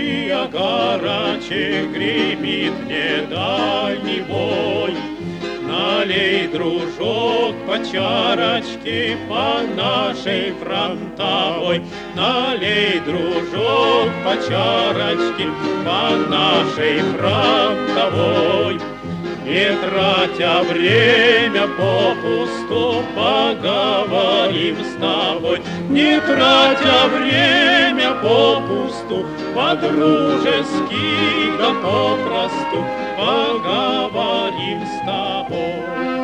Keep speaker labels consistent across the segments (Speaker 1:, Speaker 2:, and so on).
Speaker 1: свечи огарочек гремит недальний бой. Налей, дружок, по чарочке по нашей фронтовой. Налей, дружок, по чарочке по нашей фронтовой. Не тратя время попусту, поговорим с тобой. Не тратя время попусту, по-дружески да попросту поговорим с тобой.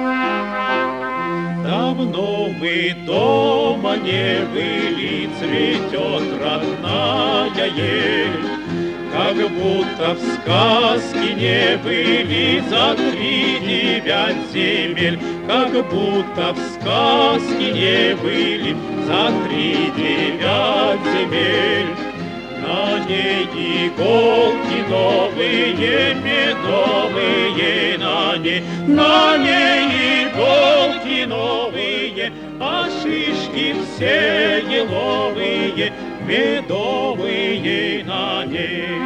Speaker 1: Давно мы дома не были, цветет родная ель. Как будто в сказке не были за 3-9 земель. Как будто в сказке не были за 3-9 земель. На ней иголки новые, медовые, на ней иголки новые, а шишки все еловые, медовые на ней.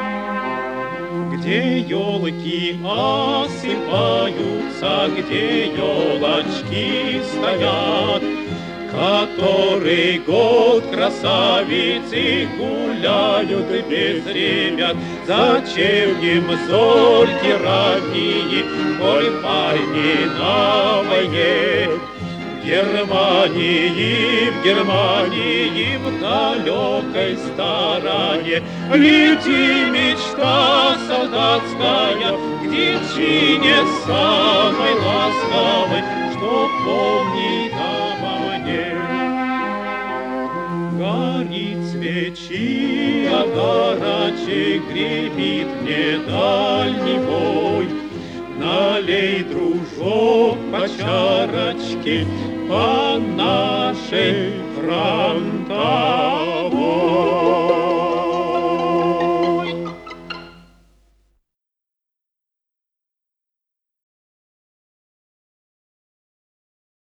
Speaker 1: Где елки осыпаются, где елочки стоят, который год красавицы гуляют без ребят. Зачем им зорьки ранние, коль парни на войне? В Германии, в далекой стороне лети мечта солдатская к девчине самой ласковой, что помнит обо мне. Горит свечи огарочек, гремит мне дальний бой. Налей, дружок, по чарочке по нашей фронтовой.